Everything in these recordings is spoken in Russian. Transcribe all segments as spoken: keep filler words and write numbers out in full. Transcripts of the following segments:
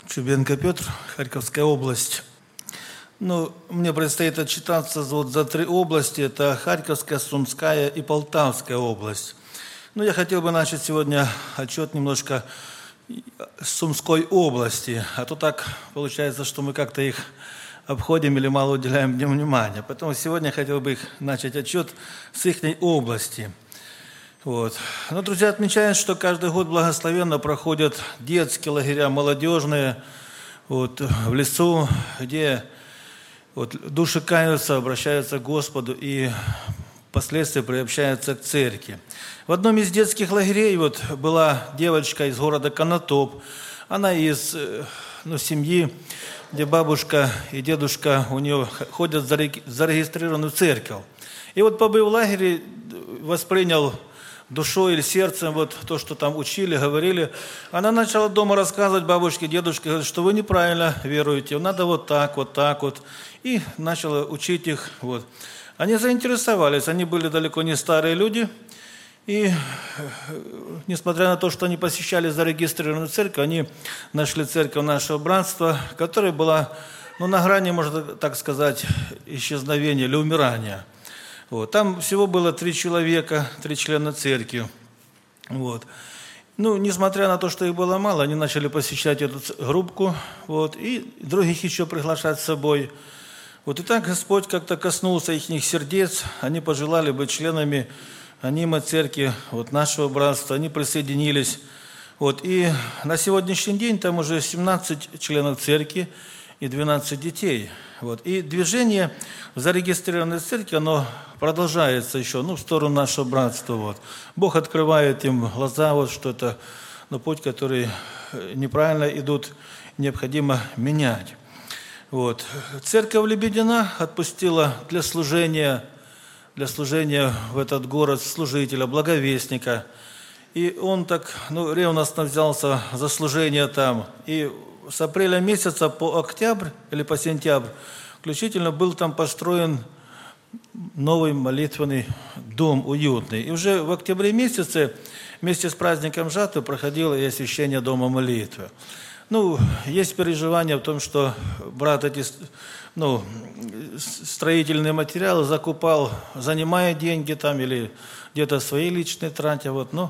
Чубенко Петр, Харьковская область. Ну, мне предстоит отчитаться вот за три области. Это Харьковская, Сумская и Полтавская область. Ну, я хотел бы начать сегодня отчет немножко с Сумской области. А то так получается, что мы как-то их обходим или мало уделяем им внимания. Поэтому сегодня я хотел бы их начать отчет с их области. Вот. Но, друзья, отмечают, что каждый год благословенно проходят детские лагеря, молодежные, вот, в лесу, где вот, души каются, обращаются к Господу и впоследствии приобщаются к церкви. В одном из детских лагерей вот, была девочка из города Конотоп. Она из ну, семьи, где бабушка и дедушка у нее ходят в зарегистрированную церковь. И вот, побыв в лагере, воспринял душой или сердцем вот то, что там учили, говорили. Она начала дома рассказывать бабушке, дедушке, говорит, что вы неправильно веруете, надо вот так, вот так вот. И начала учить их. Вот. Они заинтересовались, они были далеко не старые люди. И несмотря на то, что они посещали зарегистрированную церковь, они нашли церковь нашего братства, которая была ну, на грани, можно так сказать, исчезновения или умирания. Вот. Там всего было три человека, три члена церкви. Вот. Ну, несмотря на то, что их было мало, они начали посещать эту группку, вот, и других еще приглашать с собой. Вот и так Господь как-то коснулся их сердец, они пожелали быть членами аниме церкви вот, нашего братства, они присоединились. Вот, и на сегодняшний день там уже семнадцать членов церкви и двенадцать детей. Вот. И движение в зарегистрированной церкви, оно продолжается еще, ну, в сторону нашего братства. Вот. Бог открывает им глаза, вот, что это ну, путь, который неправильно идут, необходимо менять. Вот. Церковь Лебедина отпустила для служения, для служения в этот город служителя, благовестника. И он так ну, ревностно взялся за служение там. И с апреля месяца по октябрь или по сентябрь включительно был там построен новый молитвенный дом уютный. И уже в октябре месяце вместе с праздником жатвы проходило и освящение дома молитвы. Ну, есть переживания в том, что брат эти ну, строительные материалы закупал, занимая деньги там или где-то свои личные тратя. Вот, ну,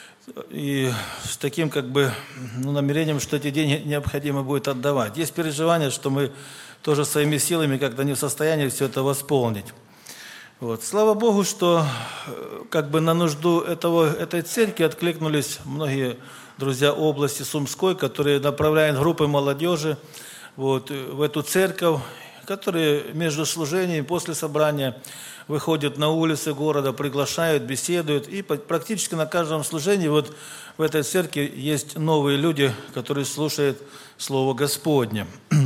и с таким как бы ну, намерением, что эти деньги необходимо будет отдавать. Есть переживание, что мы тоже своими силами как-то не в состоянии все это восполнить. Вот. Слава Богу, что как бы на нужду этого, этой церкви откликнулись многие друзья области Сумской, которые направляют группы молодежи вот, в эту церковь, которые между служениями, после собрания выходят на улицы города, приглашают, беседуют. И практически на каждом служении вот в этой церкви есть новые люди, которые слушают Слово Господне.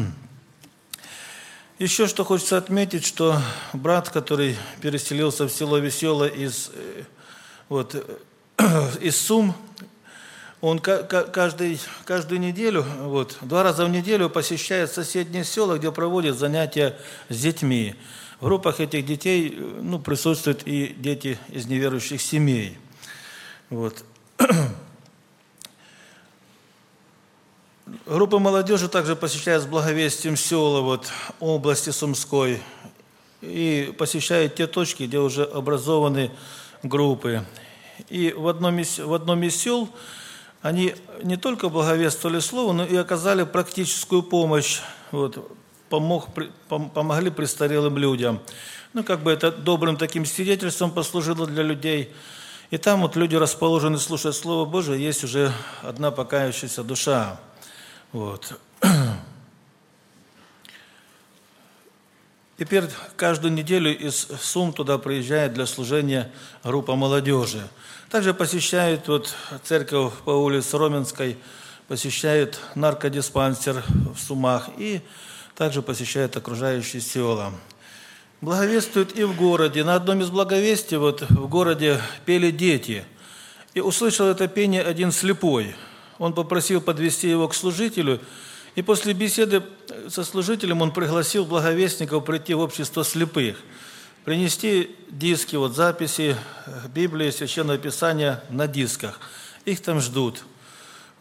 Еще что хочется отметить, что брат, который переселился в село Веселое из, вот, из Сум, он каждый, каждую неделю, вот, два раза в неделю посещает соседние села, где проводят занятия с детьми. В группах этих детей ну, присутствуют и дети из неверующих семей. Вот. Группа молодежи также посещает с благовестием села вот, области Сумской и посещает те точки, где уже образованы группы. И в одном из, в одном из сел они не только благовествовали слово, но и оказали практическую помощь, вот, помог, помогли престарелым людям. Ну, как бы это добрым таким свидетельством послужило для людей. И там вот люди расположены слушать Слово Божие, есть уже одна покаявшаяся душа. Вот. Теперь каждую неделю из Сум туда приезжает для служения группа молодежи. Также посещают вот, церковь по улице Роменской, посещают наркодиспансер в Сумах и также посещают окружающие села. Благовествуют и в городе. На одном из благовестий вот, в городе пели дети. И услышал это пение один слепой. Он попросил подвести его к служителю. И после беседы со служителем он пригласил благовестников прийти в общество слепых. Принести диски, вот, записи Библии, Священного Писания на дисках. Их там ждут.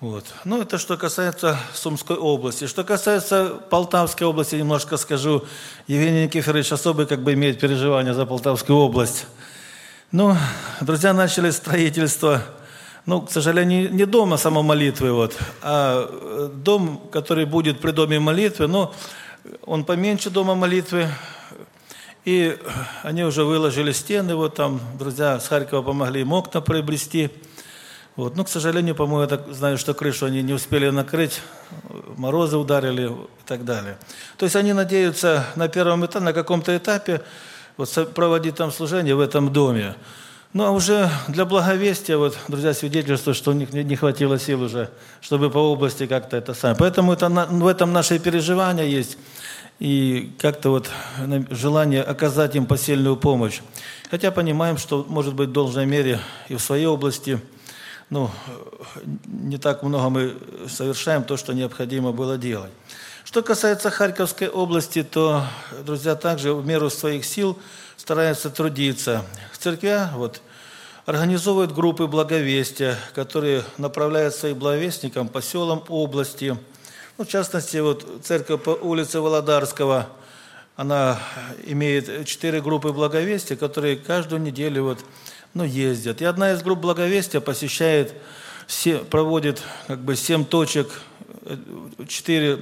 Вот. Ну, это что касается Сумской области. Что касается Полтавской области, немножко скажу. Евгений Никифорович особо как бы имеет переживания за Полтавскую область. Ну, друзья, начали строительство, ну, к сожалению, не дома самомолитвы, вот, а дом, который будет при доме молитвы, но он поменьше дома молитвы. И они уже выложили стены, вот там друзья с Харькова помогли им окна приобрести. Вот. Но, к сожалению, по-моему, я так знаю, что крышу они не успели накрыть, морозы ударили и так далее. То есть они надеются на первом этапе, на каком-то этапе вот, проводить там служение в этом доме. Ну, а уже для благовестия, вот, друзья свидетельствуют, что у них не хватило сил уже, чтобы по области как-то это самое. Поэтому это, в этом наши переживания есть и как-то вот желание оказать им посильную помощь. Хотя понимаем, что, может быть, в должной мере и в своей области ну, не так много мы совершаем то, что необходимо было делать. Что касается Харьковской области, то, друзья, также в меру своих сил стараются трудиться. Церкви вот, организовывают группы благовестия, которые направляют своих благовестникам по селам области. Ну, в частности, вот, церковь по улице Володарского, она имеет четыре группы благовестия, которые каждую неделю вот, ну, ездят. И одна из групп благовестия посещает, проводит как бы семь точек, четыре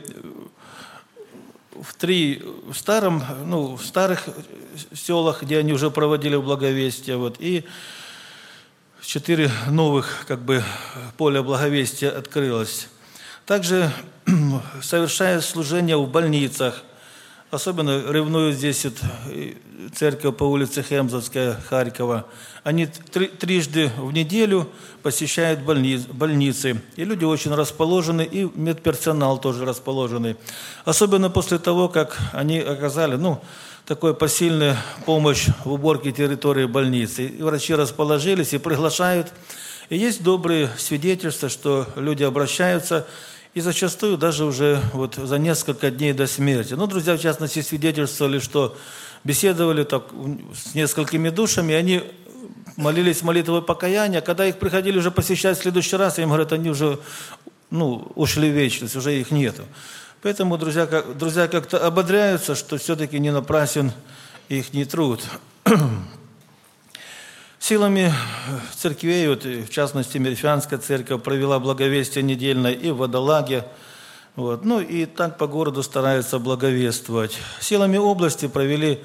в три в старом, ну, в старых селах, где они уже проводили благовестие, вот, и четыре новых как бы поля благовестия открылось. Также совершает служение в больницах. Особенно ревнуют здесь вот, церковь по улице Хемзовская, Харькова. Они три, трижды в неделю посещают больниц, больницы. И люди очень расположены, и медперсонал тоже расположенный. Особенно после того, как они оказали ну, такую посильную помощь в уборке территории больницы. И врачи расположились и приглашают. И есть добрые свидетельства, что люди обращаются, и зачастую даже уже вот за несколько дней до смерти. Ну, друзья, в частности, свидетельствовали, что беседовали так с несколькими душами, и они молились молитвой покаяния. Когда их приходили уже посещать в следующий раз, им говорят, они уже ну, ушли в вечность, уже их нету. Поэтому друзья, как, друзья как-то ободряются, что все-таки не напрасен их труд. Силами церквей, вот, в частности, Мерфянская церковь провела благовестие недельное и в Водолаге. Вот, ну и так по городу стараются благовествовать. Силами области провели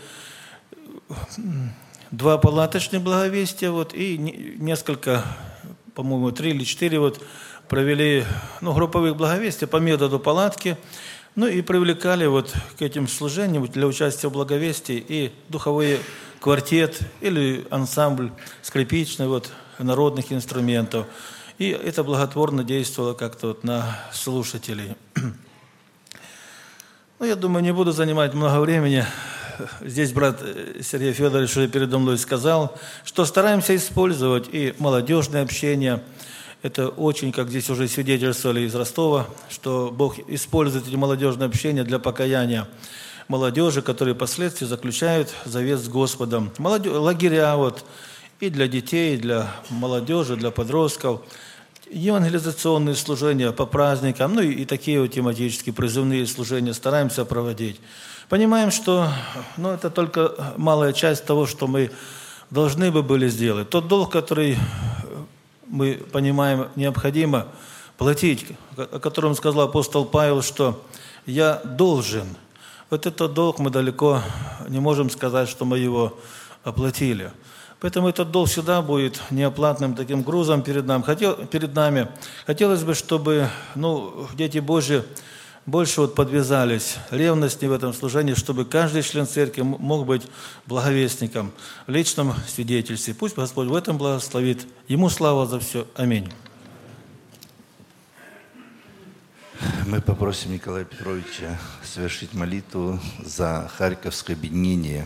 два палаточных благовестия, вот, и несколько, по-моему, три или четыре вот, провели ну, групповых благовестия по методу палатки. Ну и привлекали вот к этим служениям для участия в благовестии и духовые квартет или ансамбль скрипичный, вот, народных инструментов. И это благотворно действовало как-то вот на слушателей. Ну, я думаю, не буду занимать много времени. Здесь брат Сергей Федорович уже передо мной сказал, что стараемся использовать и молодежное общение. Это очень, как здесь уже свидетельствовали из Ростова, что Бог использует эти молодежное общение для покаяния молодежи, которые впоследствии заключают завет с Господом. Молодежь, лагеря вот, и для детей, и для молодежи, для подростков, евангелизационные служения по праздникам, ну и, и такие вот тематические призывные служения стараемся проводить. Понимаем, что ну, это только малая часть того, что мы должны бы были сделать. Тот долг, который мы понимаем необходимо платить, о котором сказал апостол Павел, что «я должен». Вот этот долг мы далеко не можем сказать, что мы его оплатили. Поэтому этот долг всегда будет неоплатным таким грузом перед нами. Хотел, перед нами. Хотелось бы, чтобы ну, дети Божьи больше вот подвязались ревности в этом служении, чтобы каждый член церкви мог быть благовестником в личном свидетельстве. Пусть Господь в этом благословит. Ему слава за все. Аминь. Мы попросим Николая Петровича совершить молитву за Харьковское объединение.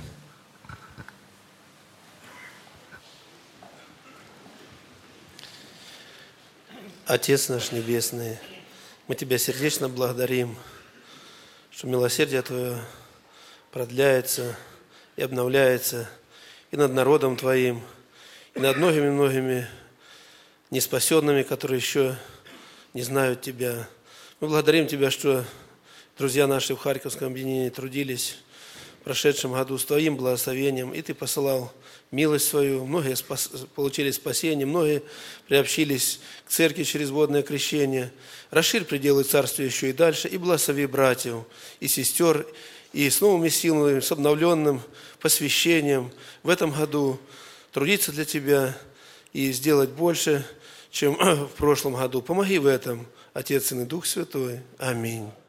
Отец наш Небесный, мы Тебя сердечно благодарим, что милосердие Твое продляется и обновляется и над народом Твоим, и над многими-многими неспасенными, которые еще не знают Тебя. Мы благодарим Тебя, что друзья наши в Харьковском объединении трудились в прошедшем году с Твоим благословением, и Ты посылал милость свою, многие спас, получили спасение, многие приобщились к церкви через водное крещение. Расширь пределы царствия еще и дальше, и благослови братьев и сестер, и с новыми силами, с обновленным посвящением в этом году трудиться для Тебя и сделать больше, чем в прошлом году. Помоги в этом, Отец и Дух Святой. Аминь.